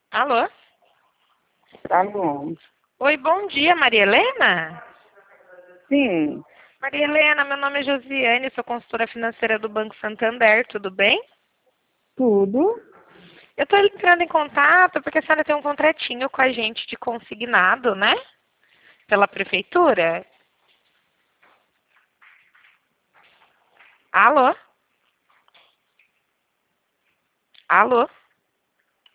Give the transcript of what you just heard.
Alô? Tá bom. Oi, bom dia, Maria Helena? Sim, Maria Helena, meu nome é Josiane, sou consultora financeira do Banco Santander, tudo bem? tudo. Eu estou entrando em contato porque a senhora tem um contratinho com a gente de consignado, né? Pela prefeitura. Alô? Alô?